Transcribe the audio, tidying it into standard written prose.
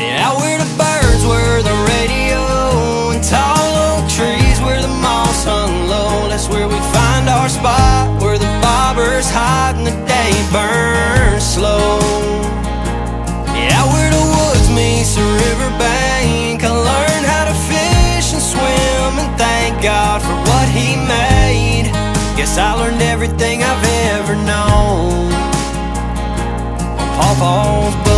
Out where the birds were the radio, and tall oak trees where the moss hung low. That's where we find our spot, where the bobbers hide and the day burns slow. Out where the woods meets the riverbank, I learned how to fish and swim and thank God for what He made. Guess I learned everything I've ever known on Pawpaw's boat.